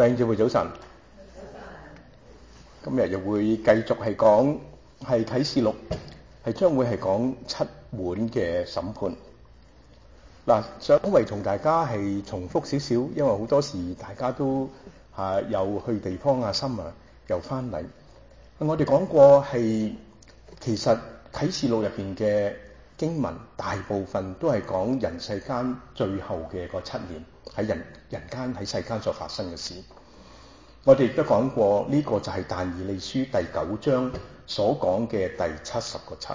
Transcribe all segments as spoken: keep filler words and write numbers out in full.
弟兄姊妹早晨，今日又會繼續係講係啟示錄，係將會係講七碗嘅審判。嗱，想為同大家係重複少少，因為好多時大家都啊又去地方啊 summer 又翻嚟。我哋講過係其實啟示錄入邊嘅經文大部分都係講人世間最後嘅嗰七年喺人人間喺世間所發生嘅事。我哋亦都講過呢、這個就係但以理書第九章所講嘅第七十個七。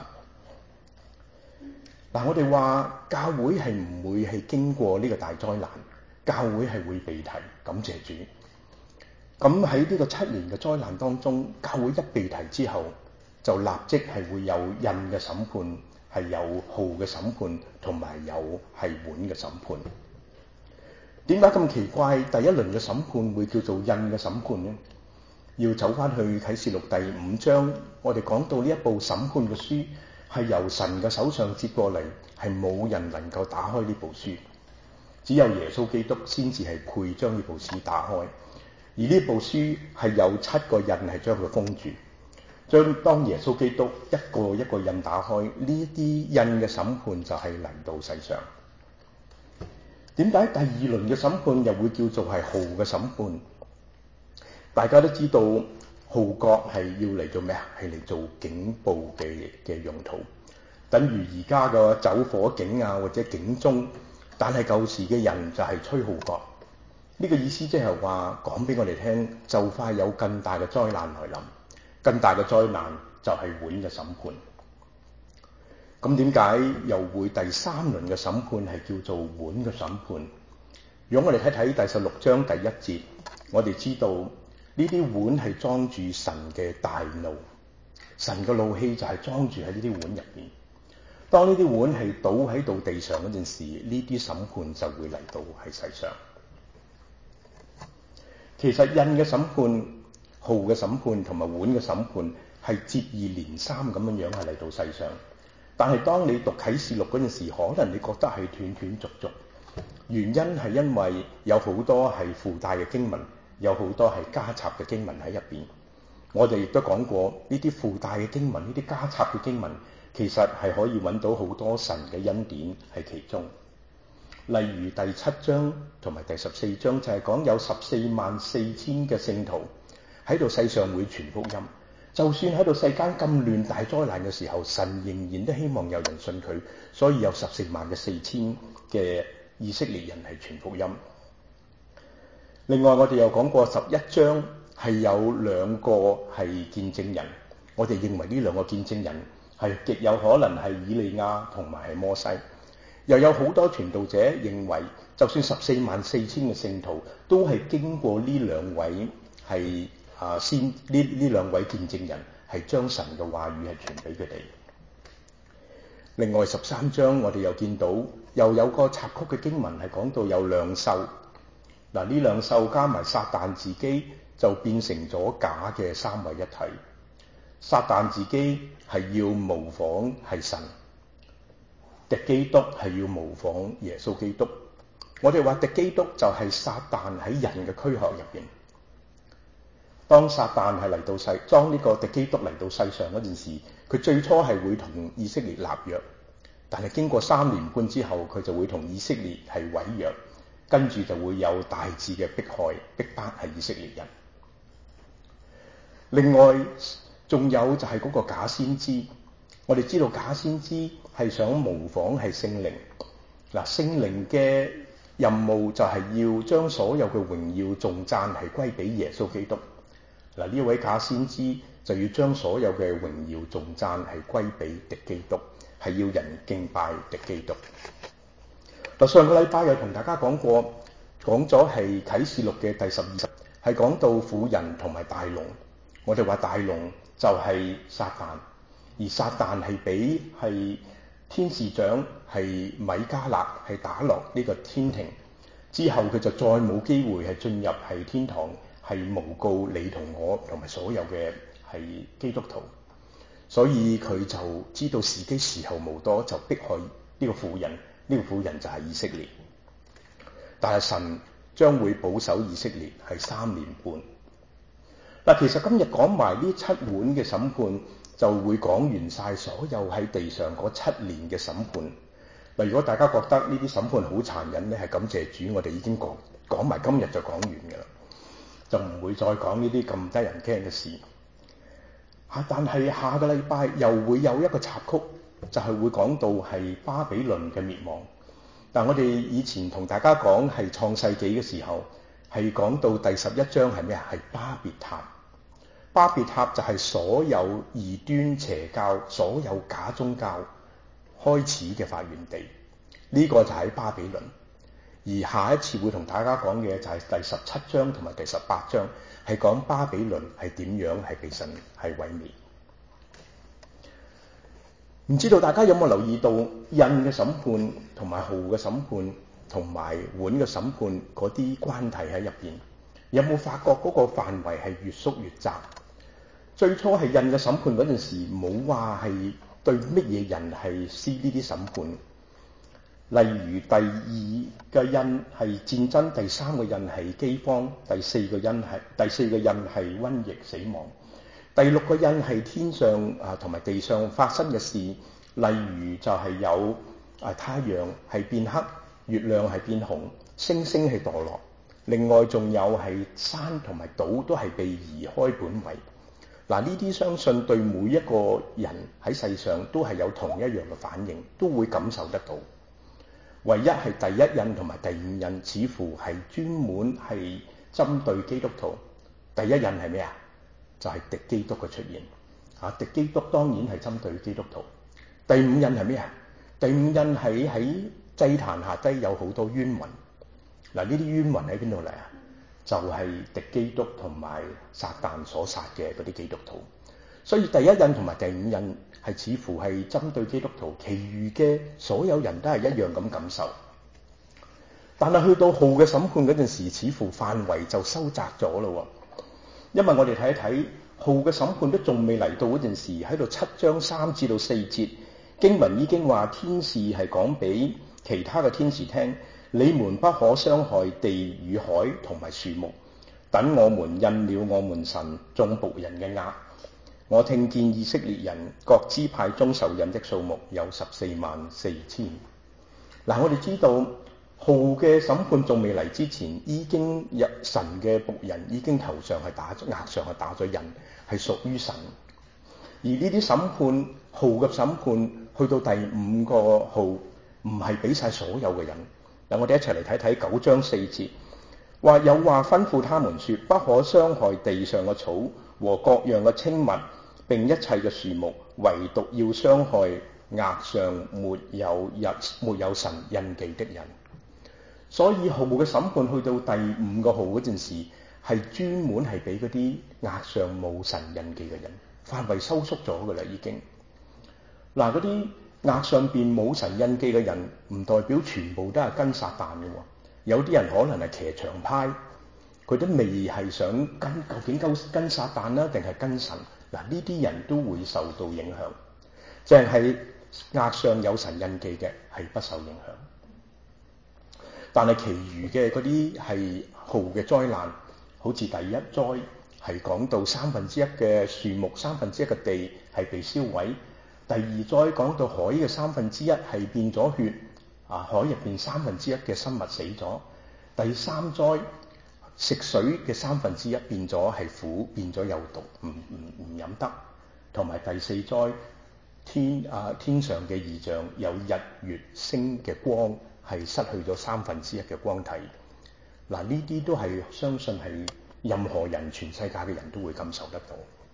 嗱，我哋話教會係唔會係經過呢個大災難，教會係會被提，感謝主。咁喺呢個七年嘅災難當中，教會一被提之後，就立即係會有印嘅審判，係有號嘅審判，同埋有係碗嘅審判。點解咁奇怪？第一輪嘅審判會叫做印嘅審判呢？要走翻去啟示錄第五章，我哋講到呢一部審判嘅書係由神嘅手上接過嚟，係冇人能夠打開呢部書，只有耶穌基督先至係配將呢部書打開。而呢部書係有七個印係將佢封住，將當耶穌基督一個一個印打開，呢啲印嘅審判就係嚟到世上。點解第二輪嘅審判又會叫做係號嘅審判？大家都知道號角係要嚟做咩啊？係嚟做警報嘅嘅用途，等於而家嘅走火警啊或者警鐘，但係舊時嘅人就係吹號角。呢、這個意思即係話講俾我哋聽，就快有更大嘅災難來臨，更大嘅災難就係碗嘅審判。咁點解又會第三輪嘅審判係叫做碗嘅審判？如果我哋睇睇第十六章第一節，我哋知道呢啲碗係裝住神嘅大怒，神嘅怒氣就係裝住喺呢啲碗入邊。當呢啲碗係倒喺度地上嗰陣時，呢啲審判就會嚟到喺世上。其實印嘅審判、號嘅審判同埋碗嘅審判係接二連三咁樣樣係嚟到世上。但係當你讀啟示錄嗰陣時，可能你覺得係斷斷續續，原因係因為有好多係附帶嘅經文，有好多係加插嘅經文喺入邊。我哋亦都講過呢啲附帶嘅經文，呢啲加插嘅經文，其實係可以揾到好多神嘅恩典喺其中。例如第七章同埋第十四章就係講有十四萬四千嘅聖徒喺度世上會傳福音。就算喺度世間咁亂大災難嘅時候，神仍然都希望有人信佢，所以有十四萬嘅四千嘅以色列人係傳福音。另外我哋又講過十一章係有兩個係見證人，我哋認為呢兩個見證人係極有可能係以利亞同埋係摩西。又有好多傳道者認為，就算十四萬四千嘅聖徒都係經過呢兩位係啊先呢呢兩位見證人係將神嘅話語係傳俾佢哋。另外十三章我哋又見到又有個插曲嘅經文係講到有兩獸，嗱呢兩獸加埋撒旦自己就變成咗假嘅三位一體。撒旦自己係要模仿係神，敵基督係要模仿耶穌基督。我哋話敵基督就係撒旦喺人嘅軀殼入邊。當撒旦係嚟到世，當呢個敵基督嚟到世上嗰陣時，佢最初係會同以色列立約，但係經過三年半之後，佢就會同以色列係毀約，跟住就會有大致嘅迫害，逼迫係以色列人。另外仲有就係嗰個假先知，我哋知道假先知係想模仿係聖靈。嗱，聖靈嘅任務就係要將所有嘅榮耀頌讚係歸俾耶穌基督。嗱，呢位假先知就要將所有嘅榮耀頌讚係歸俾敵基督，係要人敬拜敵基督。嗱，上個禮拜有同大家講過，講咗係啟示錄嘅第十二集，係講到婦人同埋大龍。我哋話大龍就係撒旦，而撒旦係俾係天使長係米迦勒係打落呢個天庭之後，佢就再冇機會係進入係天堂。係誣告你同我同埋所有嘅係基督徒，所以佢就知道時機時候無多，就迫害呢個婦人。呢、這個婦人就係以色列。但係神將會保守以色列係三年半。嗱，其實今日講埋呢七碗嘅審判，就會講完晒所有喺地上嗰七年嘅審判。嗱，如果大家覺得呢啲審判好殘忍咧，係感謝主，我哋已經講講埋今日就講完㗎啦，就唔會再講呢啲咁得人驚嘅事。嚇！但係下個禮拜又會有一個插曲，就係會講到係巴比倫嘅滅亡。但我哋以前同大家講係創世紀嘅時候，係講到第十一章係咩啊？係巴別塔。巴別塔就係所有異端邪教、所有假宗教開始嘅發源地。呢、這個就喺巴比倫。而下一次會同大家講嘅就係第十七章同埋第十八章，係講巴比倫係點樣係被神係毀滅。唔知道大家有冇留意到印嘅審判同埋號嘅審判同埋碗嘅審判嗰啲關係喺入邊？有冇發覺嗰個範圍係越縮越窄？最初係印嘅審判嗰陣時，冇話係對乜嘢人係施呢啲審判。例如第二個印係戰爭，第三個印係饑荒，第四個印係第四個印係瘟疫死亡，第六個印係天上啊同埋地上發生嘅事。例如就係有啊太陽係變黑，月亮係變紅，星星係墮落。另外仲有係山同埋島都係被移開本位。嗱，呢啲相信對每一個人喺世上都係有同一樣嘅反應，都會感受得到。唯一係第一印同埋第五印似乎係專門係針對基督徒。第一印係咩啊？就係、是、敵基督嘅出現。啊，敵基督當然係針對基督徒。第五印係咩啊？第五印係喺祭壇下低有好多冤魂。嗱，呢啲冤魂喺邊度嚟啊？就係、是、敵基督同埋撒旦所殺嘅嗰啲基督徒。所以第一印同埋第五印係似乎係針對基督徒，其餘嘅所有人都係一樣咁感受。但係去到號嘅審判嗰陣時，似乎範圍就收窄咗咯。因為我哋睇一睇號嘅審判都仲未嚟到嗰陣時，喺度七章三至到四節經文已經話天使係講俾其他嘅天使聽，你們不可傷害地與海同埋樹木，等我們印了我們神眾僕人嘅額。我聽見以色列人各支派中受印的數目有十四萬四千。嗱，我哋知道號嘅審判仲未嚟之前，已經入神嘅僕人已經頭上係打額上係打咗印，係屬於神。而呢啲審判號嘅審判去到第五個號，唔係俾晒所有嘅人。嗱，我哋一齊嚟睇睇九章四節，話有話吩咐他們說，不可傷害地上嘅草和各樣嘅青物，並一切嘅樹木，唯獨要傷害額上沒有日沒有神印記的人。所以號嘅審判去到第五個號嗰陣時，係專門係俾嗰啲額上冇神印記嘅人，範圍收縮咗㗎啦已經。嗱，嗰啲額上邊冇神印記嘅人，唔代表全部都係跟撒旦嘅喎。有啲人可能係騎牆派，佢都未係想跟，究竟跟跟撒旦啦，定係跟神？嗱，呢啲人都會受到影響。淨係額上有神印記嘅係不受影響。但係其餘嘅嗰啲係號嘅災難，好似第一災係講到三分之一嘅樹木、三分之一嘅地係被燒毀；第二災講到海嘅三分之一係變咗血，啊，海入邊三分之一嘅生物死咗；第三災食水嘅三分之一變咗係苦，變咗有毒，唔唔唔飲得；同埋第四災天啊天上嘅異象有日月星嘅光。係失去咗三分之一嘅光體。嗱，呢啲都係相信係任何人全世界嘅人都會感受得到。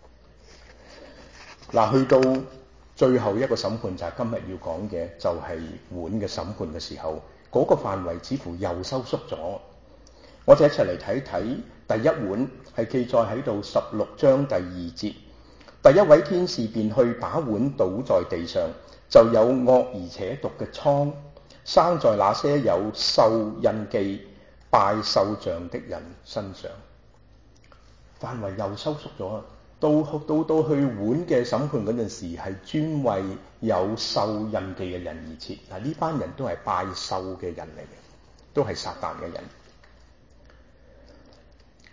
嗱，去到最後一個審判就係今日要講嘅，就係碗嘅審判嘅時候，嗰個範圍似乎又收縮咗。我哋一齊嚟睇睇第一碗係記載喺度十六章第二節，第一位天使便去把碗倒在地上，就有惡而且毒嘅瘡生在那些有獸印記拜獸像的人身上。範圍又收縮咗，到到到去碗嘅審判嗰陣時，係專為有獸印記嘅人而設。嗱，呢班人都係拜獸嘅人嚟嘅，都係撒旦嘅人。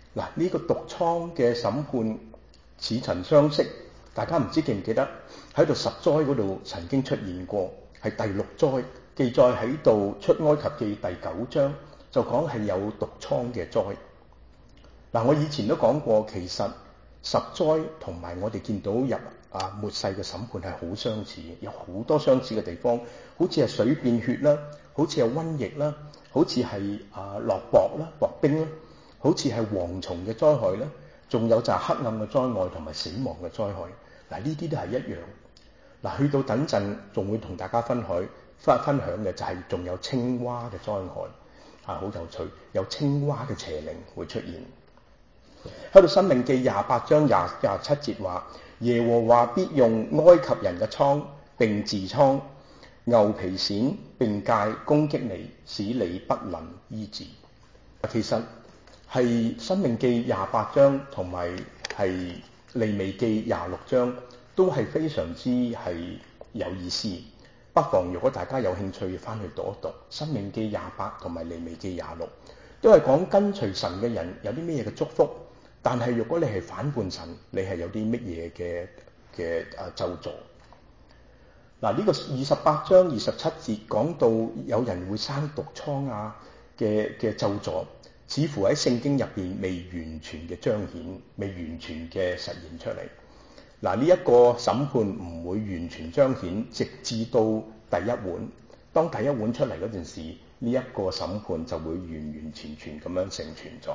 嗱，呢個毒瘡嘅審判似曾相識，大家唔知記唔記得喺度十災嗰度曾經出現過，係第六災記載喺度出埃及記第九章，就講係有毒瘡嘅災。嗱，我以前都講過，其實十災同埋我哋見到入啊末世嘅審判係好相似，有好多相似嘅地方，好似係水變血啦，好似係瘟疫啦，好似係啊落雹啦、薄冰啦，好似係蝗蟲嘅災害啦，仲有就係黑暗嘅災害同埋死亡嘅災害。嗱，呢啲都係一樣。嗱，去到等陣仲會同大家分享分分享嘅就係仲有青蛙嘅災害啊，好有趣，有青蛙嘅邪靈會出現。喺度申命記廿八章廿廿七節話，耶和華必用埃及人嘅瘡並痔瘡、牛皮癬並疥攻擊你，使你不能醫治。其實係申命記廿八章同埋係利未記廿六章都係非常之係有意思。不妨如果大家有興趣翻去讀一讀申命記廿八同埋利未記廿六，都係講跟隨神嘅人有啲咩嘢嘅祝福。但係如果你係反叛神，你係有啲乜嘢嘅嘅啊咒詛。嗱，呢個二十八章二十七節講到有人會生毒瘡啊嘅嘅咒詛，似乎喺聖經入邊未完全嘅彰顯，未完全嘅實現出嚟。嗱，呢一個審判唔會完全彰顯，直至到第一碗。當第一碗出嚟嗰陣時，呢、這、一個審判就會完完全全咁樣成全咗。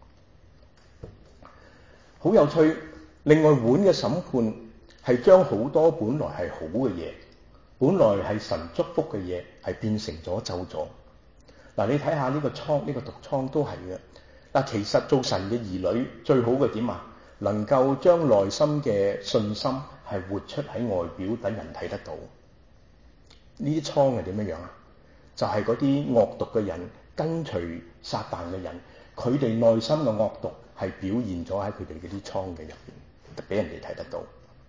好有趣，另外碗嘅審判係將好多本來係好嘅嘢，本來係神祝福嘅嘢，係變成咗咒詛。嗱，你睇下呢個瘡，呢、這個毒瘡都係嘅。嗱，其實做神嘅兒女最好嘅點啊？能夠將內心嘅信心係活出喺外表，等人睇得到。呢啲瘡係點樣樣啊？就係嗰啲惡毒嘅人，跟隨撒旦嘅人，佢哋內心嘅惡毒係表現咗喺佢哋嗰啲瘡嘅入邊，俾人哋睇得到。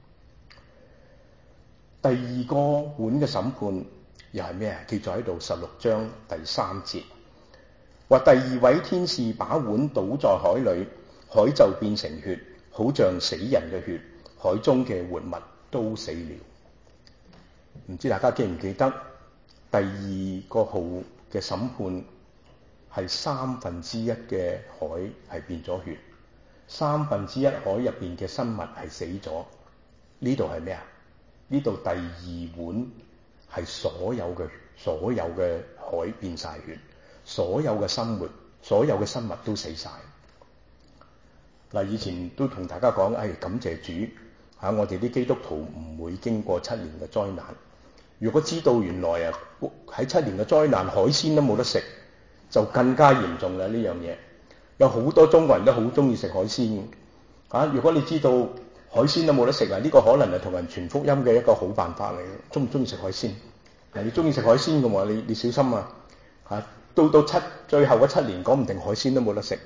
第二個碗嘅審判又係咩啊？記載喺度十六章第三節，話第二位天使把碗倒在海裏，海就變成血，好像死人嘅血，海中嘅活物都死了。唔知大家記唔記得第二個號嘅審判係三分之一嘅海係變咗血，三分之一海入邊嘅生物係死咗。呢度係咩啊？呢度第二碗係所有嘅所有嘅海變晒血，所有嘅生活所有嘅生物都死晒。嗱，以前都同大家講，誒、哎、感謝主嚇、啊，我哋啲基督徒唔會經過七年嘅災難。如果知道原來啊喺七年嘅災難海鮮都冇得食，就更加嚴重啦。呢樣嘢有好多中國人都好中意食海鮮嘅嚇、啊。如果你知道海鮮都冇得食啊，呢、這個可能係同人傳福音嘅一個好辦法嚟。中唔中意食海鮮？係你中意食海鮮嘅喎，你你小心啊嚇、啊！到到七最後嗰七年，講唔定海鮮都冇得食。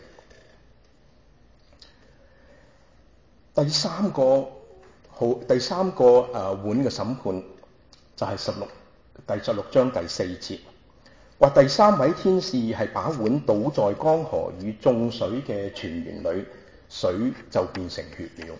第三個好第三個誒、呃、碗嘅審判就係十六第十六章第四節，話第三位天使係把碗倒在江河與眾水嘅泉源裏，水就變成血了。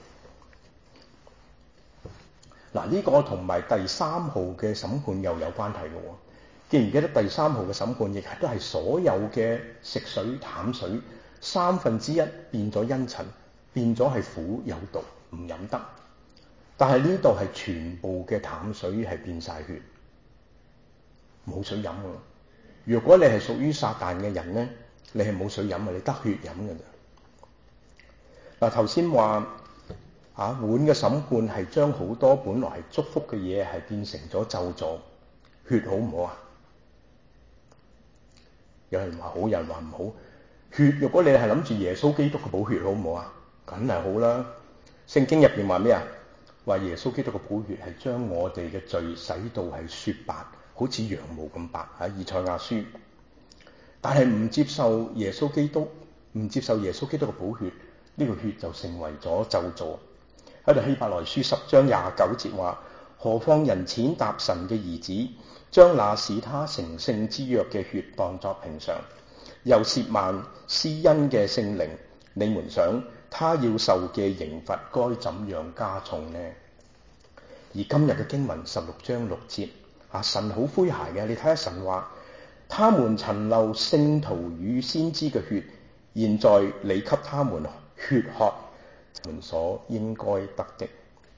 嗱，呢個同埋第三號嘅審判又有關係嘅喎。記唔記得第三號嘅審判亦係都係所有嘅食水淡水三分之一變咗茵蔯，變咗係苦有毒唔飲得。但係呢度係全部嘅淡水係變晒血，冇水飲㗎。如果你係屬於撒旦嘅人咧，你係冇水飲啊，你得血飲㗎咋。嗱，頭先話啊碗嘅審判係將好多本來係祝福嘅嘢係變成咗咒詛，血好唔好啊？有人話好，有人話唔好。血，如果你係諗住耶穌基督嘅寶血好唔好啊？梗係好啦。聖經入邊話咩啊？話耶穌基督嘅寶血係將我哋嘅罪洗到係雪白，好似羊毛咁白喺以賽亞書。但係唔接受耶穌基督，唔接受耶穌基督嘅寶血，呢、這個血就成為咗咒詛。喺度希伯來書十章廿九節話：何況人踐踏神嘅兒子，將那使他成聖之約嘅血當作平常，又褻慢施恩嘅聖靈， 你們想他要受嘅刑罰該怎樣加重呢？而今日嘅經文十六章六節啊，神好詼諧嘅，你睇下神話，他們曾流聖徒與先知嘅血，現在你給他們血喝，他們所應該得的。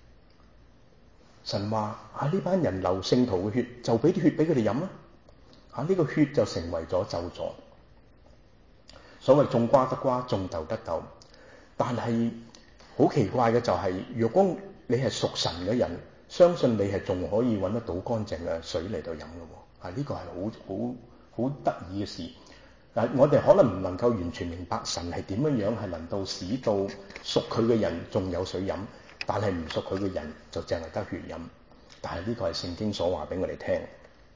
神話啊，呢班人流聖徒嘅血，就俾啲血俾佢哋飲啦。啊，呢、這個血就成為咗咒詛。所謂種瓜得瓜，種豆得豆。但係好奇怪嘅就係、是，若果你係屬神嘅人，相信你係仲可以揾得到乾淨嘅水嚟到飲嘅喎。啊，呢、這個係好好好得意嘅事。啊，我哋可能唔能夠完全明白神係點樣樣係能夠使到屬佢嘅人仲有水飲，但係唔屬佢嘅人就淨係得血飲。但係呢個係聖經所話俾我哋聽。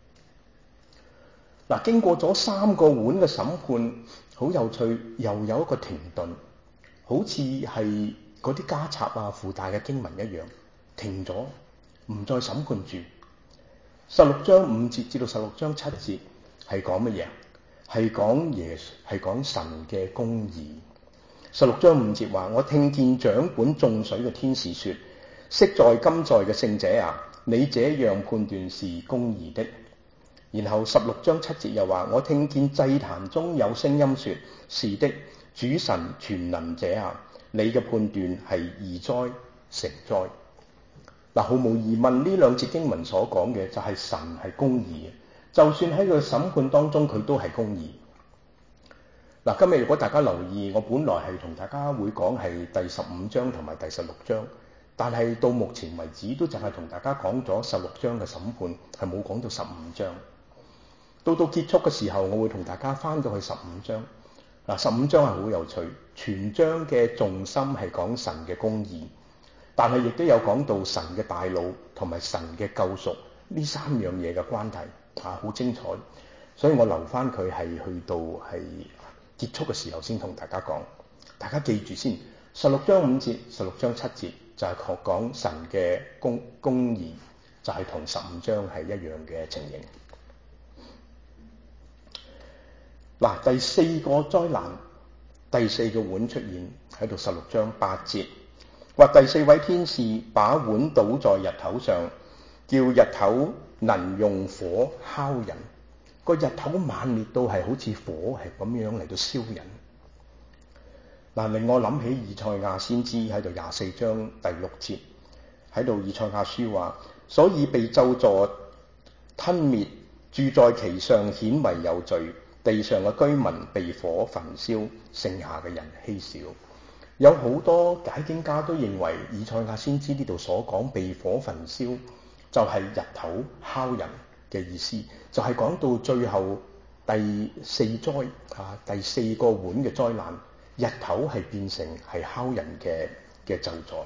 嗱，經過咗三個碗嘅審判，好有趣，又有一個停頓，好似係嗰啲加插啊附帶嘅經文一樣，停咗，唔再審判住。十六章五節至到十六章七節係講乜嘢？係講耶係講神嘅公義。十六章五節話：我聽見掌管眾水嘅天使說，昔在今在嘅聖者啊，你這樣判斷是公義的。然後十六章七節又話：我聽見祭壇中有聲音說，是的，主神全能者啊，你嘅判斷係義哉誠哉。嗱，毫無疑問呢兩節經文所講嘅就係神係公義嘅，就算喺佢審判當中佢都係公義。嗱，今日如果大家留意，我本來係同大家會講係第十五章同埋第十六章，但係到目前為止都淨係同大家講咗十六章嘅審判，係冇講到十五章。到到結束嘅時候，我會同大家翻到去十五章。嗱，十五章係好有趣，全章嘅重心係講神嘅公義，但係亦都有講到神嘅大怒同埋神嘅救贖呢三樣嘢嘅關係，啊，好精彩。所以我留翻佢係去到係結束嘅時候先同大家講。大家記住先，十六章五節、十六章七節就係講講神嘅公公義，就係同十五章係一樣嘅情形。嗱，第四個災難，第四個碗出現喺度，十六章八節，話第四位天使把碗倒在日頭上，叫日頭能用火烤人。個日頭猛烈到係好似火係咁樣嚟到燒人。嗱，令我諗起以賽亞先知喺度廿四章第六節，喺度以賽亞書話：所以被咒詛吞滅，住在其上顯為有罪。地上嘅居民被火焚燒，剩下嘅人稀少。有好多解經家都認為以賽亞先知呢度所講被火焚燒，就係日頭烤人嘅意思，就係講到最後第四災啊，第四個碗嘅災難，日頭係變成係烤人嘅嘅咒詛。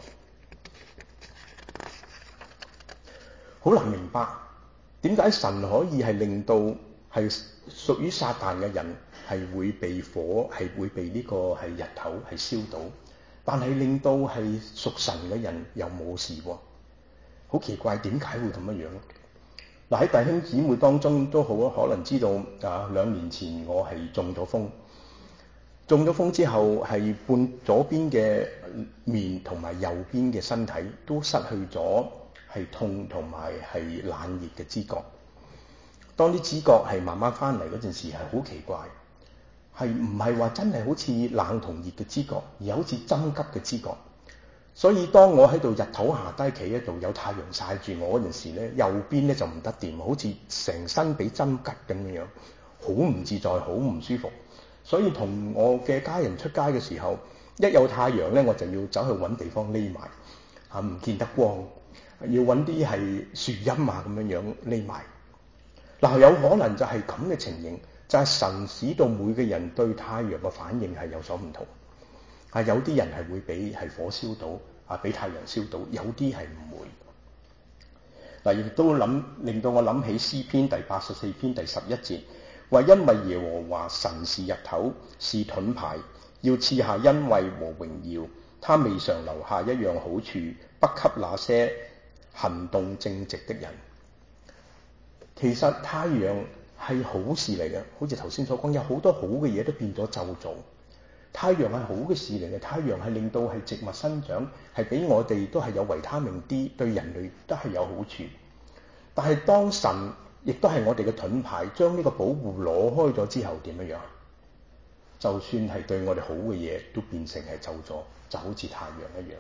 好難明白點解神可以係令到係屬於撒旦嘅人係會被火係會被呢個係日頭係燒到，但係令到係屬神嘅人又冇事喎，好奇怪，點解會咁樣樣？嗱，喺弟兄姊妹當中都好可能知道啊，兩年前我係中咗風，中咗風之後係半左邊嘅面同埋右邊嘅身體都失去咗係痛同埋係冷熱嘅知覺。當啲知覺係慢慢翻嚟嗰陣時，係好奇怪，係唔係話真係好似冷同熱嘅知覺，而好似針灸嘅知覺。所以當我喺度日頭下低企喺度，有太陽曬住我嗰陣時咧，右邊咧就唔得掂，好似成身俾針灸咁樣，好唔自在，好唔舒服。所以同我嘅家人出街嘅時候，一有太陽咧，我就要走去揾地方匿埋，嚇唔見得光，要揾啲係樹蔭啊咁樣樣匿埋。嗱，有可能就係咁嘅情形，就係、是、神使到每個人對太陽嘅反應係有所唔同。啊，有啲人係會俾係火燒到，啊俾太陽燒到，有啲係唔會。嗱，亦都諗令到我諗起詩篇第八十四篇第十一節，話因為耶和華神是日頭，是盾牌，要賜下恩惠和榮耀，他未嘗留下一樣好處，不給那些行動正直的人。其實太陽係好事嚟嘅，好似頭先所講，有好多好嘅嘢都變咗咒詛。 太陽係好嘅事嚟嘅，太陽係令到係植物生長，係俾我哋都係有維他命 D， 對人類都係有好處。但係當神亦都係我哋嘅盾牌，將呢個保護攞開咗之後，點樣樣？就算係對我哋好嘅嘢，都變成係咒詛，就好似太陽一樣。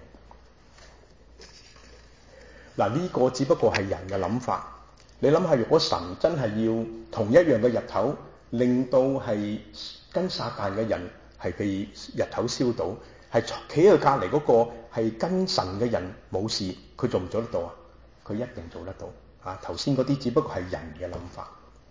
嗱，呢個只不過係人嘅諗法。你諗下，如果神真係要同一樣嘅日頭，令到係跟撒旦嘅人係被日頭燒到，係企喺佢隔離嗰個係跟神嘅人冇事，佢做唔做得到啊？佢一定做得到。啊，頭先嗰啲只不過係人嘅諗法。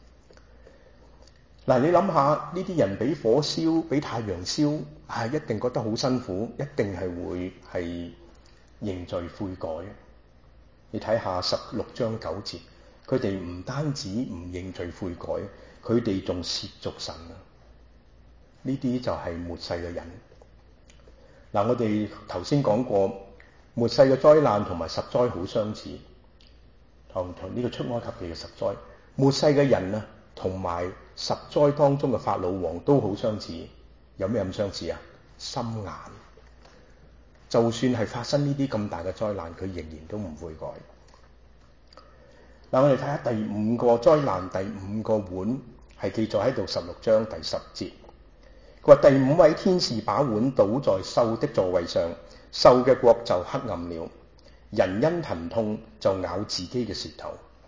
嗱，你諗下呢啲人俾火燒，俾太陽燒，係一定覺得好辛苦，一定係會係認罪悔改。你睇下十六章九節，佢哋唔單止唔認罪悔改，佢哋仲褻瀆神啊！呢啲就係末世嘅人。嗱，我哋頭先講過，末世嘅災難同埋十災好相似，同同呢個出埃及記嘅十災。末世嘅人啊，同埋十災當中嘅法老王都好相似。有咩咁相似啊？心硬。就算係發生呢啲咁大嘅災難，佢仍然都唔會改。嗱，我哋睇下第五個災難，第五個碗係記載喺度十六章第十節。佢話第五位天使把碗倒在獸的座位上，獸嘅國就黑暗了，人因疼痛就咬自己嘅舌頭。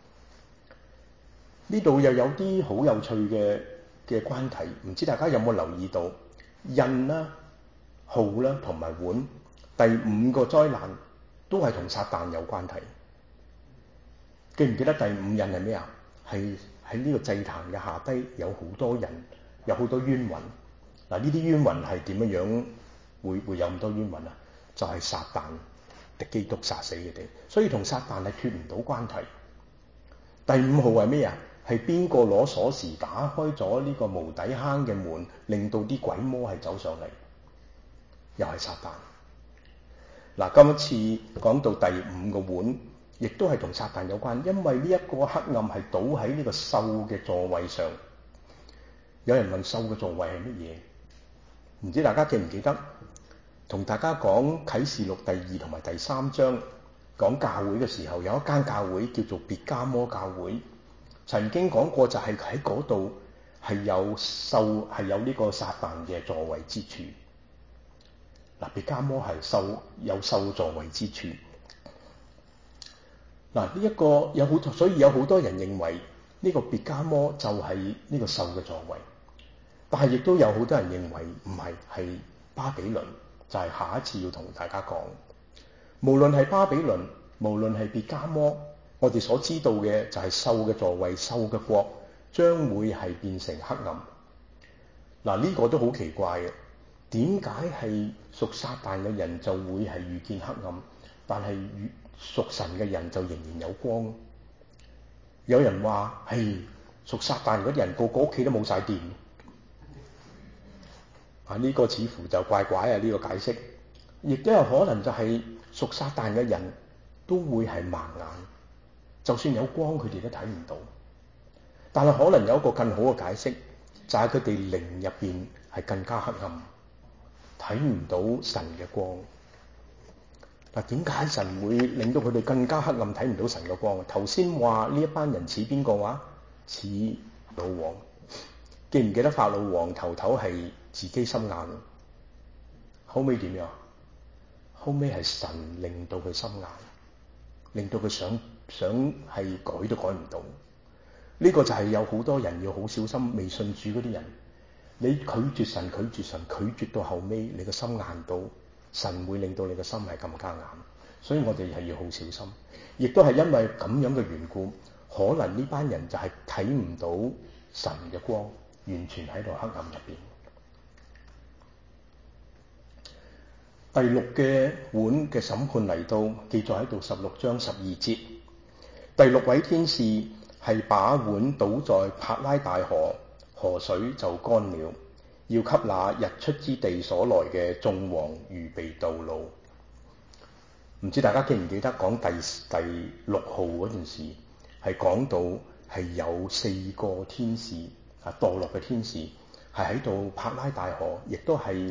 呢度又有啲好有趣嘅嘅關係，唔知大家有冇留意到？印啦、號啦同埋碗，第五個災難都係同撒旦有關係。記唔記得第五印係咩啊？係喺呢個祭壇嘅下低有好多人，有好多冤魂。嗱，呢啲冤魂係點樣樣會會有咁多冤魂啊？就係、是、撒旦敵基督殺死佢哋，所以同撒旦係脫唔到關係。第五號係咩啊？係邊個攞鎖匙打開咗呢個無底坑嘅門，令到啲鬼魔係走上嚟？又係撒旦。嗱，今次講到第五個碗，亦都係同撒旦有關，因為呢一個黑暗係倒喺呢個獸嘅座位上。有人問獸嘅座位係乜嘢？唔知大家記唔記得？同大家講啟示錄第二同埋第三章講教會嘅時候，有一間教會叫做別迦摩教會，曾經講過就係喺嗰度係有獸，係有呢個撒旦嘅座位之處。嗱，別迦摩係獸，有獸座位之處。嗱，呢一個有好多，所以有好多人認為呢個別迦摩就係呢個獸嘅座位，但係亦都有好多人認為唔係，係巴比倫，就係下一次要同大家講。無論係巴比倫，無論係別迦摩，我哋所知道嘅就係獸嘅座位、獸嘅國將會係變成黑暗。嗱，呢個都好奇怪嘅。點解係屬撒旦嘅人就會係遇見黑暗，但係遇屬神嘅人就仍然有光？有人話係屬撒旦嗰啲人個個屋企都冇晒電。啊，呢個似乎就怪怪啊！呢個解釋亦都有可能就係屬撒旦嘅人都會係盲眼，就算有光佢哋都睇唔到。但係可能有一個更好嘅解釋，就係佢哋靈入邊係更加黑暗，睇唔到神嘅光。嗱，點解神會令到佢哋更加黑暗，睇唔到神嘅光？頭先話呢一班人似邊個話？似老王。記唔記得法老王頭頭係自己心眼，後尾點樣？後尾係神令到佢心眼，令到佢想想係改都改唔到。呢個就係有好多人要好小心，未信主嗰啲人，你拒絕神，拒絕神，拒絕到後尾，你個心硬到，神會令到你個心係更加硬。所以我哋係要好小心，亦都係因為咁樣嘅緣故，可能呢班人就係睇唔到神嘅光，完全喺度黑暗入邊。第六嘅碗嘅審判嚟到，記載喺度十六章十二節。第六位天使係把碗倒在帕拉大河，河水就乾了，要給那日出之地所來嘅眾王預備道路。唔知大家記唔記得講第第六號嗰陣時，係講到係有四個天使啊，墮落嘅天使係喺度帕拉大河，亦都係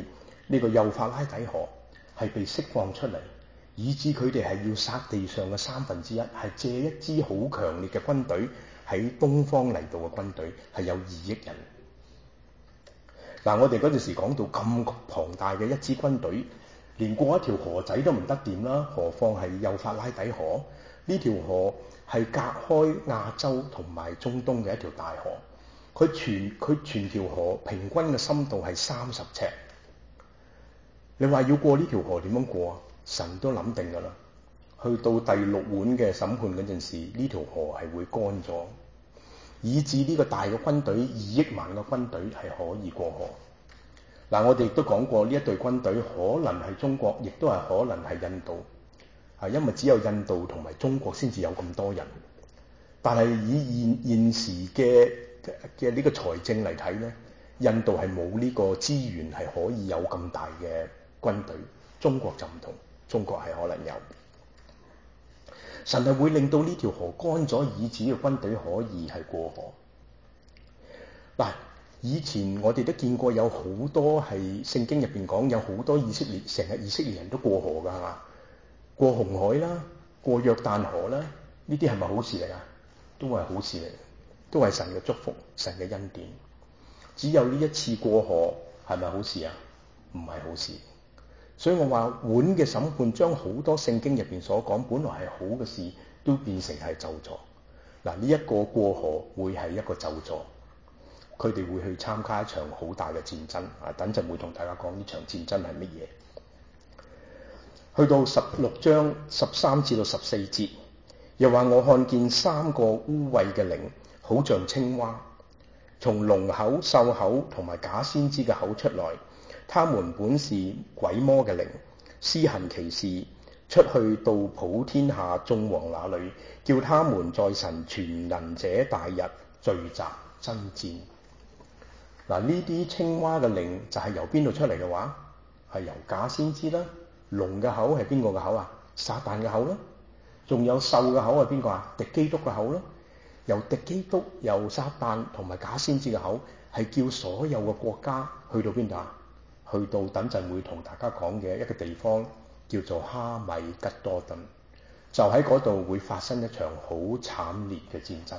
呢個幼發拉底河係被釋放出嚟，以致佢哋係要殺地上嘅三分之一，係借一支好強烈嘅軍隊喺東方嚟到嘅軍隊係有二億人。嗱，我哋嗰陣時講到咁龐大嘅一支軍隊，連過一條河仔都唔得掂啦，何況係幼發拉底河？呢條河係隔開亞洲同埋中東嘅一條大河，佢全佢全條河平均嘅深度係三十尺。你話要過呢條河點樣過啊？神都諗定㗎啦。去到第六碗嘅審判嗰陣時，呢條河係會乾咗，以致呢個大嘅軍隊二億萬嘅軍隊係可以過河。嗱，我哋亦都講過呢一隊軍隊可能係中國，亦都係可能係印度，係因為只有印度同埋中國先至有咁多人。但係以現現時嘅嘅呢個財政嚟睇咧，印度係冇呢個資源係可以有咁大嘅軍隊。中國就唔同，中國係可能有。神係會令到呢條河乾咗，以致呢個軍隊可以係過河。嗱，以前我哋都見過有好多係聖經入邊講有好多以色列成日以色列人都過河㗎，係嘛？過紅海啦，過約旦河啦，呢啲係咪好事嚟啊？都係好事嚟，都係神嘅祝福，神嘅恩典。只有呢一次過河係咪好事啊？唔係好事。所以我話碗嘅審判將好多聖經入邊所講本來係好嘅事都變成係咒詛。嗱，呢一個過河會係一個咒詛，佢哋會去參加一場好大嘅戰爭啊！等陣會同大家講呢場戰爭係乜嘢。去到十六章十三至到十四節，又話我看見三個污穢嘅靈，好像青蛙，從龍口、獸口同埋假先知嘅口出來。他們本是鬼魔嘅靈，施行奇事，出去到普天下眾王那裏，叫他們在神全能者大日聚集爭戰。嗱，呢啲青蛙嘅靈就係由邊度出嚟嘅話？係由假先知啦。龍嘅口係邊個嘅口啊？撒旦嘅口啦。仲有獸嘅口係邊個啊？敵基督嘅口啦。由敵基督、由撒旦同埋假先知嘅口，係叫所有嘅國家去到邊度啊？去到等陣會同大家講嘅一個地方叫做哈米吉多頓，就喺嗰度會發生一場好慘烈嘅戰爭。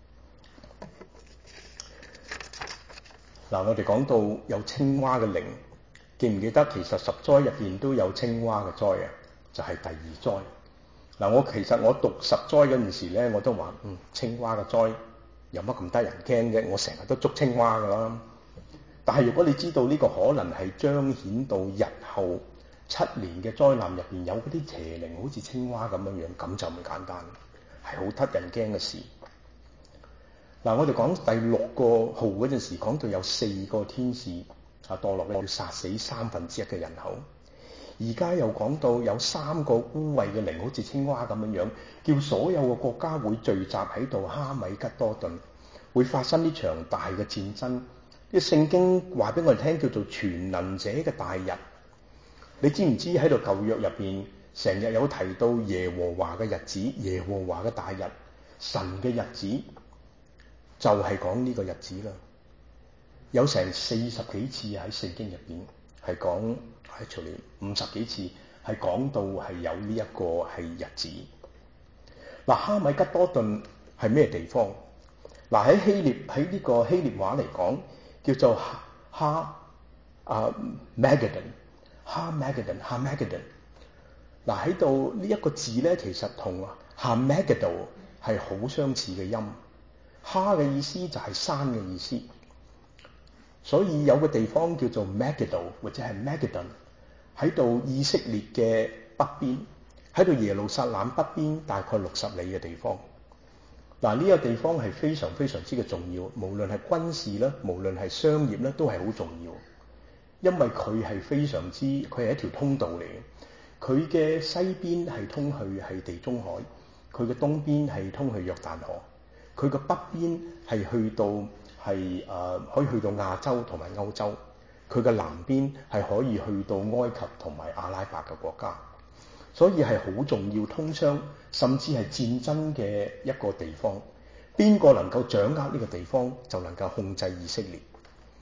嗱，我哋講到有青蛙嘅靈，記唔記得其實十災入邊都有青蛙嘅災啊？就係、是、第二災。嗱，我其實我讀十災嗰陣時咧，我都話嗯，青蛙嘅災有乜咁得人驚嘅？我成日都捉青蛙㗎啦。但係如果你知道呢個可能係彰顯到日後七年嘅災難入邊有嗰啲邪靈好似青蛙咁樣樣，咁就唔簡單，係好得人驚嘅事。嗱，我哋講第六個號嗰陣時，講到有四個天使啊墮落，要殺死三分之一嘅人口。而家又講到有三個污穢嘅靈，好似青蛙咁樣樣，叫所有嘅國家會聚集喺度哈米吉多頓，會發生呢場大嘅戰爭。啲聖經話俾我哋聽，叫做全能者嘅大日。你知唔知喺度舊約入邊成日有提到耶和華嘅日子，耶和華嘅大日，神嘅日子就係講呢個日子啦。有成四十幾次喺聖經入邊係講，係除咗五十幾次係講到係有呢一個係日子。嗱，哈米吉多頓係咩地方？嗱，喺希臘喺呢個希臘話嚟講，叫做哈啊 Magedon， 哈 Magedon， 哈 Magedon。嗱，喺度呢一個字咧，其實同哈 Magedon 係好相似嘅音。哈嘅意思就係山嘅意思，所以有個地方叫做 Megiddo 或者係 Magedon， 喺度以色列嘅北邊，喺度耶路撒冷北邊大概六十里嘅地方。嗱，呢個地方係非常非常之嘅重要，無論係軍事啦，無論係商業咧，都係好重要。因為佢係非常之，佢係一條通道嚟嘅。佢嘅西邊係通去係地中海，佢嘅東邊係通去約旦河，佢嘅北邊係去到係誒、呃、可以去到亞洲同埋歐洲，佢嘅南邊係可以去到埃及同埋阿拉伯嘅國家。所以係好重要，通商甚至係戰爭嘅一個地方。邊個能夠掌握呢個地方，就能夠控制以色列。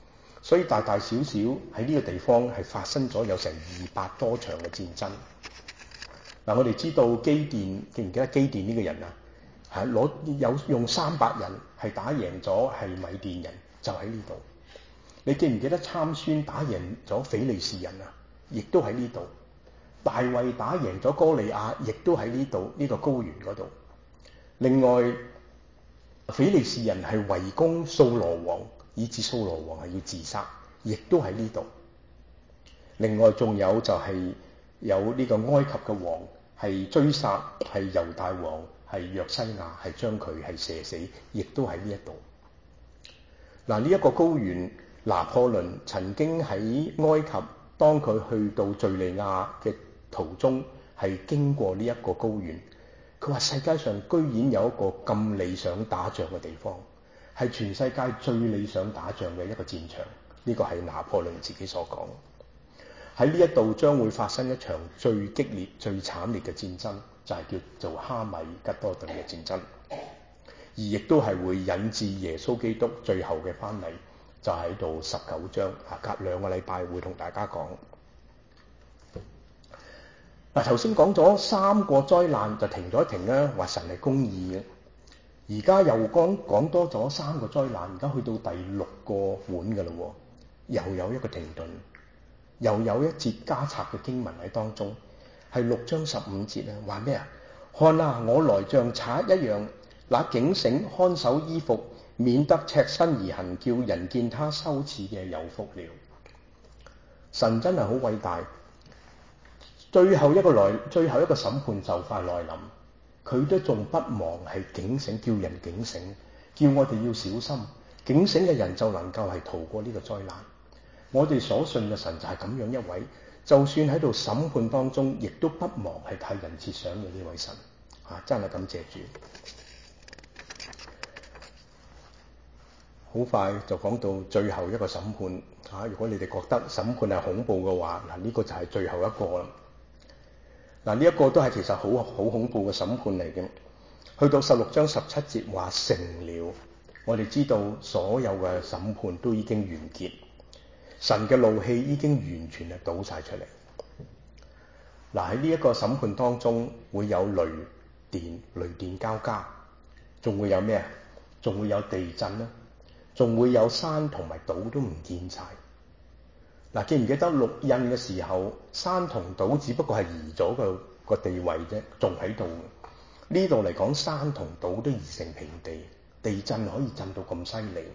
所以大大小小喺呢個地方係發生咗有成二百多場嘅戰爭。嗱，我哋知道基甸，記唔記得基甸呢個人啊？係攞有用三百人係打贏咗係米甸人，就喺呢度。你記唔記得參孫打贏咗非利士人啊？亦都喺呢度。大衛打贏咗哥利亞，亦都喺呢度呢個高原嗰度。另外，非利士人係圍攻掃羅王，以致掃羅王係要自殺，亦都喺呢度。另外仲有就係有呢個埃及嘅王係追殺係猶大王係約西亞，係將佢係射死，亦都喺呢一度。嗱，呢一個高原，拿破崙曾經喺埃及，當佢去到敘利亞嘅途中係經過呢一個高原，佢話世界上居然有一個咁理想打仗嘅地方，係全世界最理想打仗嘅一個戰場。呢個係拿破崙自己所講。喺呢一度將會發生一場最激烈、最慘烈嘅戰爭，就係叫做哈米吉多頓嘅戰爭，而亦都係會引致耶穌基督最後嘅翻嚟，就喺度十九章啊，隔兩個禮拜會同大家講。嗱，頭先講咗三個災難就停咗一停啦，話神係公義嘅。而家又講講多咗三個災難，而家去到第六個碗㗎啦，又有一個停頓。又有一節加插嘅經文喺當中，係六章十五節啊，話咩啊？看啊，我來像賊一樣，那警醒看守衣服，免得赤身而行，叫人見他羞恥嘅有福了。神真係好偉大，最後一個來，最後一個審判就快來臨，佢都仲不忘係警醒，叫人警醒，叫我哋要小心。警醒嘅人就能夠係逃過呢個災難。我哋所信嘅神就係咁樣一位，就算喺度審判當中，亦都不忘係替人設想嘅呢位神。啊，真係感謝主。好快就講到最後一個審判。啊，如果你哋覺得審判係恐怖嘅話，嗱，呢個就係最後一個啦。嗱，呢一個都係其實好好恐怖嘅審判嚟嘅。去到十六章十七節話成了，我哋知道所有嘅審判都已經完結。神嘅怒氣已經完全係倒晒出嚟。嗱，喺呢一個審判當中會有雷電、雷電交加，仲會有咩啊？仲會有地震啦，仲會有山同埋島都唔見晒。嗱，記唔記得六印嘅時候，山同島只不過係移咗個個地位啫，仲喺度。呢度嚟講，山同島都移成平地，地震可以震到咁犀利。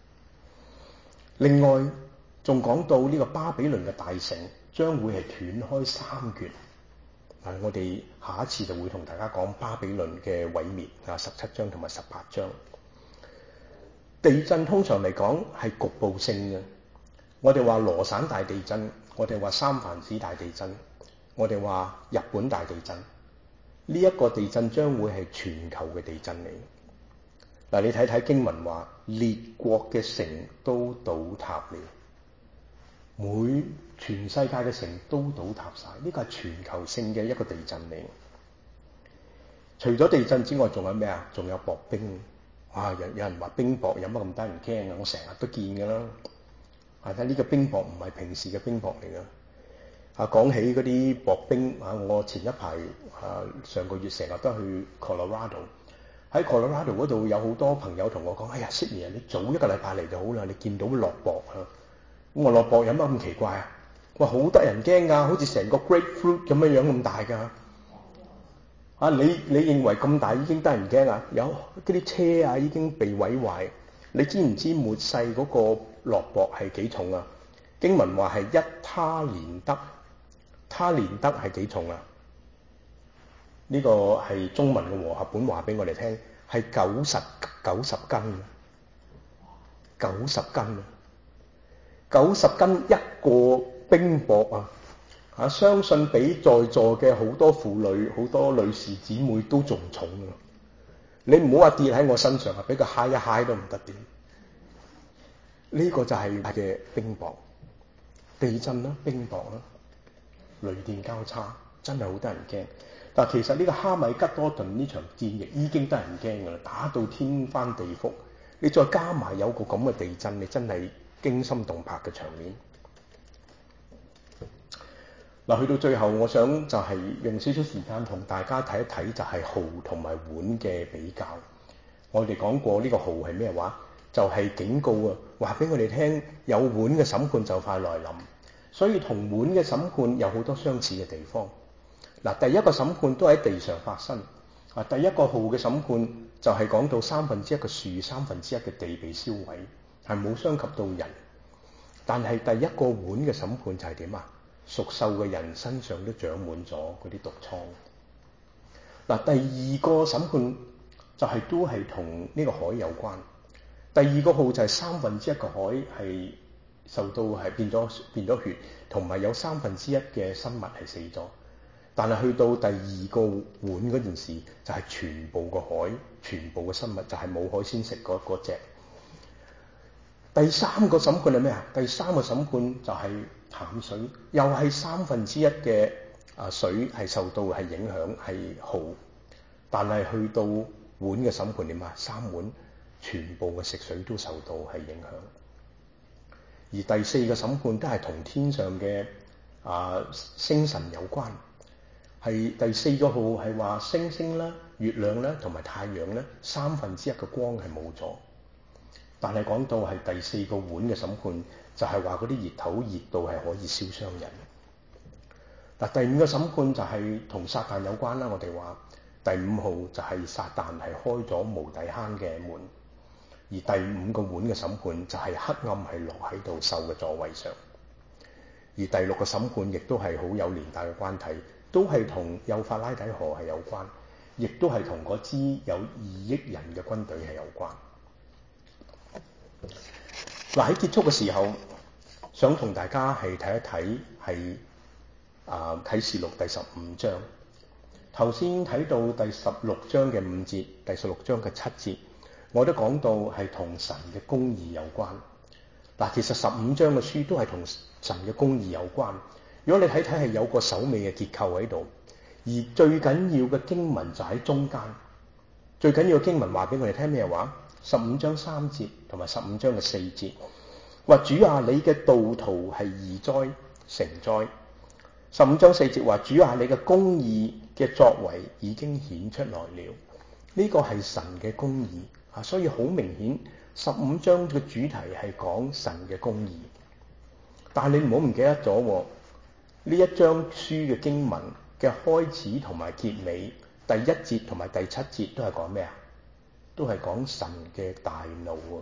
另外，仲講到呢個巴比倫嘅大城將會係斷開三橛。啊，我哋下一次就會同大家講巴比倫嘅毀滅啊，十七章同埋十八章。地震通常嚟講係局部性嘅，我哋話羅省大地震，我哋話三藩市大地震，我哋話日本大地震。呢一個地震將會係全球嘅地震嚟。嗱，你睇睇經文話，列國嘅城都倒塌了。每全世界嘅城都倒塌晒，呢個係全球性嘅一個地震嚟。除咗地震之外，仲有咩啊？仲有薄冰。哇！有有人話冰雹有乜咁得人驚啊？我成日都見㗎啦。係睇呢個冰雹唔係平時嘅冰雹嚟㗎。啊，講起嗰啲薄冰啊，我前一排啊上個月成日都去 Colorado， 喺 Colorado 嗰度有好多朋友同我講：哎呀，Sydney啊，你早一個禮拜嚟就好啦，你見到落雹啊！咁我落雹有乜咁奇怪啊？哇，好得人驚㗎，好似成個 grapefruit 咁樣樣咁大㗎。啊，你你認為咁大已經得人驚啊？有嗰啲車啊已經被毀壞。你知唔知末世嗰個落雹係幾重啊？經文話係一他連得，他連得係幾重啊？呢、這個係中文嘅和合本話俾我哋聽，係九十九十斤，九十斤啊！九十斤一個冰雹啊！啊，相信比在座嘅好多婦女、好多女士姊妹都仲重啊！你唔好話跌喺我身上啊，俾佢揩一揩都唔得掂。呢、這個就係嘅冰雹、地震啦、冰雹啦、雷電交叉，真係好得人驚。但其實呢個哈米吉多頓呢場戰役已經得人驚㗎啦，打到天翻地覆。你再加埋有個咁嘅地震，你真係驚心動魄嘅場面。嗱，去到最後，我想就係用少少時間同大家睇一睇，就係號同埋碗嘅比較。我哋講過呢個號係咩話？就係警告啊，話俾我哋聽有碗嘅審判就快來臨。所以同碗嘅審判有好多相似嘅地方。嗱，第一個審判都喺地上發生。啊，第一個號嘅審判就係講到三分之一嘅樹、三分之一嘅地被燒毀，係冇傷及到人。但係第一個碗嘅審判就係點啊？屬獸嘅人身上都長滿咗嗰啲毒瘡。嗱，第二個審判就係都係同呢個海有關。第二個號就係三分之一個海係受到係變咗變咗血，同埋有三分之一嘅生物係死咗。但係去到第二個碗嗰件事，就係、是、全部個海、全部嘅生物就係冇海鮮食嗰嗰隻。第三個審判係咩啊？第三個審判就係淡水，又係三分之一嘅啊水係受到係影響係號，但係去到碗嘅審判點啊？三碗全部嘅食水都受到係影響。而第四個審判都係同天上嘅啊星神有關。係第四個號係話星星啦、月亮啦同埋太陽咧，三分之一嘅光係冇咗。但係講到係第四個碗嘅審判，就係話嗰啲熱頭熱到係可以燒傷人。嗱，第五個審判就係同撒旦有關啦。我哋話第五號就係撒旦係開咗無底坑嘅門，而第五個碗嘅審判就係黑暗係落喺度獸嘅座位上。而第六個審判亦都係好有連帶嘅關係。都係同幼發拉底河係有關，亦都係同嗰支有二億人嘅軍隊係有關。嗱，喺結束嘅時候，想同大家係睇一睇係啊啟示錄第十五章。頭先睇到第十六章嘅五節，第十六章嘅七節，我都講到係同神嘅公義有關。嗱，其實十五章嘅書都係同神嘅公義有關。如果你睇睇係有個首尾嘅結構喺度，而最緊要嘅經文就喺中間。最緊要嘅經文話俾我哋聽咩話？十五章三節同埋十五章嘅四節，話主啊，你嘅道途係義哉誠哉。十五章四節話主啊，你嘅公義嘅作為已經顯出來了。呢、這個係神嘅公義啊，所以好明顯，十五章嘅主題係講神嘅公義。但係你唔好唔記得咗。呢一章書嘅經文嘅開始同埋結尾，第一節同埋第七節都係講咩啊？都係講神嘅大怒啊！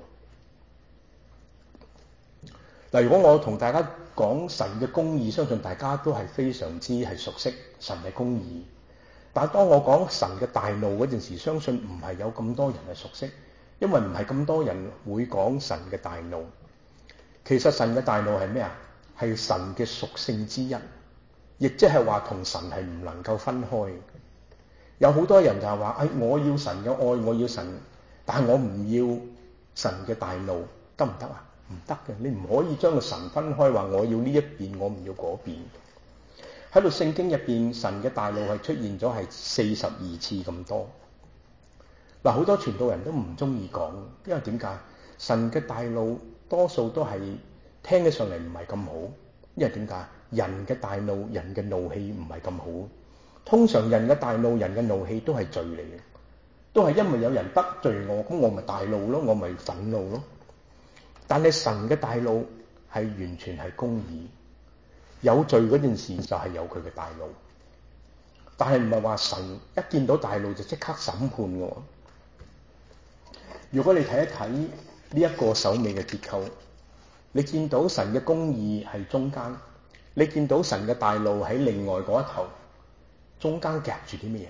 嗱，如果我同大家講神嘅公義，相信大家都係非常之係熟悉神嘅公義。但係當我講神嘅大怒嗰陣時，相信唔係有咁多人係熟悉，因為唔係咁多人會講神嘅大怒。其實神嘅大怒係咩啊？係神嘅屬性之一，亦即係話同神係唔能夠分開。有好多人就係話：哎，我要神嘅愛，我要神，但係我唔要神嘅大怒，得唔得啊？唔得嘅，你唔可以將個神分開，話我要呢一邊，我唔要嗰邊。喺度聖經入邊，神嘅大怒係出現咗係四十二次咁多。嗱，好多傳道人都唔中意講，因為點解？神嘅大怒多數都係聽起上嚟唔係咁好，因為點解？人嘅大怒，人嘅怒氣唔係咁好。通常人嘅大怒，人嘅怒氣都係罪嚟嘅，都係因為有人得罪我，咁我咪大怒咯，我咪憤怒咯。但係神嘅大怒係完全係公義，有罪嗰件事就係有佢嘅大怒。但係唔係話神一見到大怒就即刻審判嘅。如果你睇一睇呢一個首尾嘅結構，你見到神嘅公義係中間，你見到神嘅大怒喺另外嗰一頭，中間夾住啲乜嘢？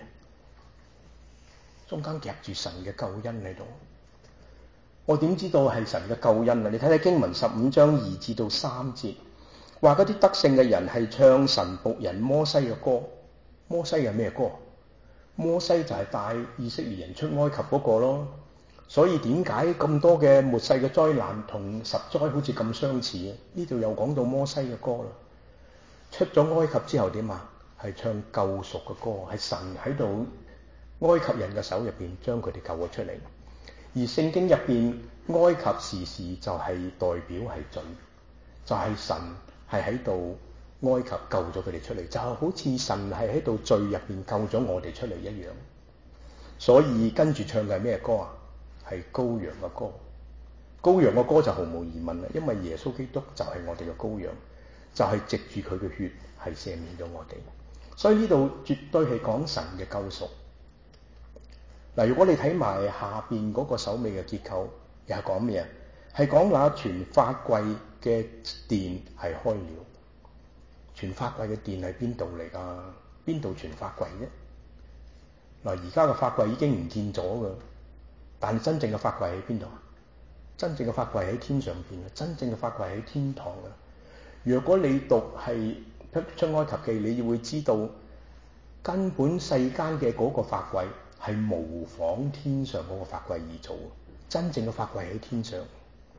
中間夾住神嘅救恩喺度。我點知道係神嘅救恩啊？你睇睇經文十五章二至到三節，話嗰啲得勝嘅人係唱神僕人摩西嘅歌。摩西係咩歌？摩西就係帶以色列人出埃及嗰個咯。所以點解咁多嘅末世嘅災難同十災好似咁相似啊？呢度又講到摩西嘅歌啦。出咗埃及之後點啊？係唱救贖嘅歌，係神喺度埃及人嘅手入邊將佢哋救咗出嚟。而聖經入邊埃及時時就係代表係罪，就係、是、神係喺度埃及救咗佢哋出嚟，就好似神係喺度罪入邊救咗我哋出嚟一樣。所以跟住唱嘅係咩歌啊？係羔羊嘅歌。羔羊嘅歌就毫無疑問啦，因為耶穌基督就係我哋嘅羔羊，就係、是、藉住佢嘅血係赦免咗我哋。所以呢度絕對係講神嘅救贖。嗱，如果你睇埋下邊嗰個首尾嘅結構，又係講咩啊？係講那全法櫃嘅殿係開了。全法櫃嘅殿係邊度嚟㗎？邊度全法櫃啫？嗱，而家嘅法櫃已經唔見咗㗎，但係真正嘅法櫃喺邊度啊？真正嘅法櫃喺天上邊嘅，真正嘅法櫃喺天堂嘅。如果你讀係出埃及記，你會知道根本世間嘅嗰個法櫃係模仿天上嗰個法櫃而做。真正嘅法櫃喺天上。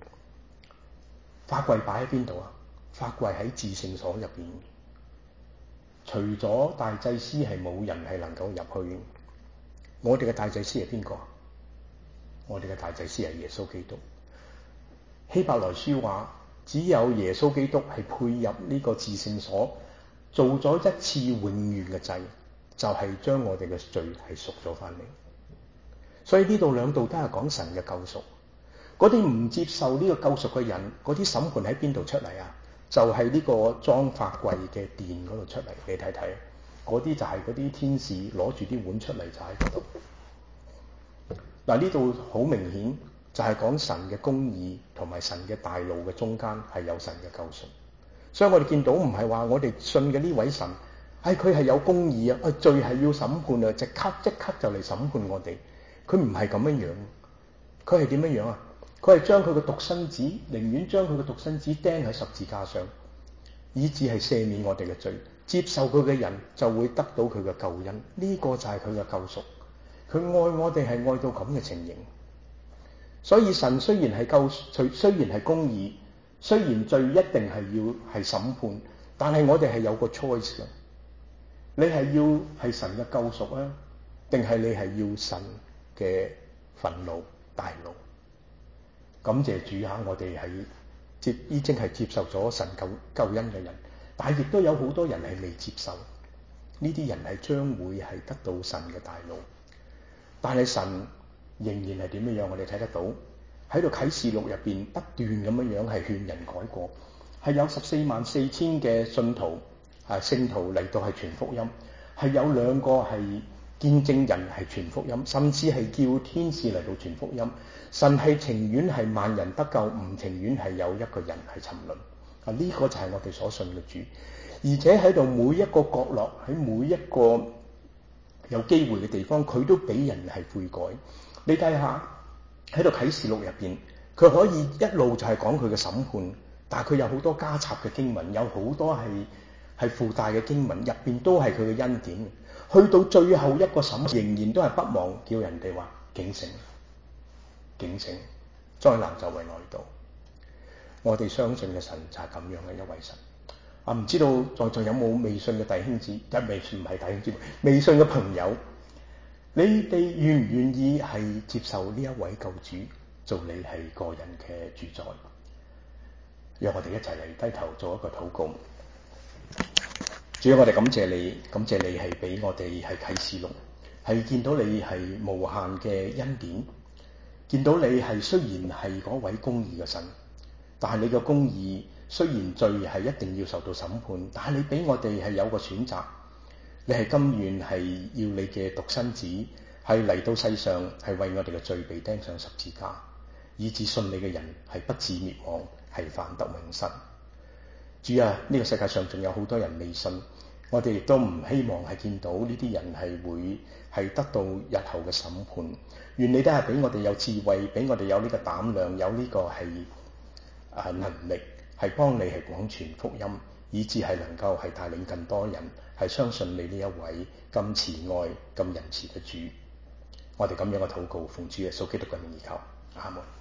法櫃擺喺邊度啊？法櫃喺至聖所入邊，除咗大祭司係冇人係能夠入去。我哋嘅大祭司係邊個？我哋嘅大祭司係耶穌基督。希伯來書話，只有耶穌基督係配入呢個至聖所，做咗一次永遠嘅祭，就係、是、將我哋嘅罪係贖咗翻嚟。所以呢度兩度都係講神嘅救贖。嗰啲唔接受呢個救贖嘅人，嗰啲審判喺邊度出嚟啊？就係、是、呢個裝法櫃嘅殿嗰度出嚟。你睇睇，嗰啲就係嗰啲天使攞住啲碗出嚟，就喺嗰度。嗱，呢度好明顯就係講神嘅公義同埋神嘅大怒嘅中間係有神嘅救贖。所以我哋見到唔係話我哋信嘅呢位神，唉，佢係有公義啊，罪係要審判啊，即刻即刻就嚟審判我哋。佢唔係咁樣樣，佢係點樣樣啊？佢係將佢嘅獨生子，寧願將佢嘅獨生子釘喺十字架上，以致係赦免我哋嘅罪。接受佢嘅人就會得到佢嘅救恩。呢、這個就係佢嘅救贖。佢愛我哋係愛到咁嘅情形。所以神雖然係救，雖然係公義，雖然罪一定係要係審判，但係我哋係有個 choice 嘅。你係要係神嘅救贖啊，定係你係要神嘅憤怒大怒？感謝主下，我哋係接已經係接受咗神救救恩嘅人，但係亦都有好多人係未接受。呢啲人係將會係得到神嘅大怒。但係神仍然係點樣樣？我哋睇得到喺度啟示錄入邊不斷咁樣樣係勸人改過，係有十四萬四千嘅信徒啊聖徒嚟到係傳福音，係有兩個係見證人係傳福音，甚至係叫天使嚟到傳福音。神係情願係萬人得救，唔情願係有一個人係沉淪啊！呢、這個就係我哋所信嘅主，而且喺度每一個角落，喺每一個有機會嘅地方，佢都俾人係悔改。你睇下喺度啟示錄入邊，佢可以一路就係講佢嘅審判，但係佢有好多加插嘅經文，有好多係係附帶嘅經文，入邊都係佢嘅恩典。去到最後一個審判，仍然都係不忘叫人哋話警醒。警醒，災難就會來到。我哋相信嘅神就係咁樣嘅一位神。啊，唔知道在座有冇微信嘅弟兄姊妹？一微信唔係弟兄姊妹，微信嘅朋友，你哋願唔願意係接受呢一位救主做你係個人嘅主宰？讓我哋一齊嚟低頭做一個禱告。主啊，我哋感謝你，感謝你係俾我哋係啟示錄，係見到你係無限嘅恩典。見到你係雖然係嗰位公義嘅神，但係你嘅公義雖然罪係一定要受到審判，但係你俾我哋係有個選擇，你係甘願係要你嘅獨生子係嚟到世上，係為我哋嘅罪被釘上十字架，以致信你嘅人係不至滅亡，係反得永生。主啊，呢個世界上仲有好多人未信，我哋亦都唔希望係見到呢啲人係會係得到日後嘅審判。願你都係俾我哋有智慧，俾我哋有呢個膽量，有呢個係啊能力，係幫你係廣傳福音，以致係能夠係帶領更多人係相信你呢一位咁慈愛、咁仁慈嘅主。我哋咁樣嘅禱告，奉主耶穌基督嘅名而求，阿門。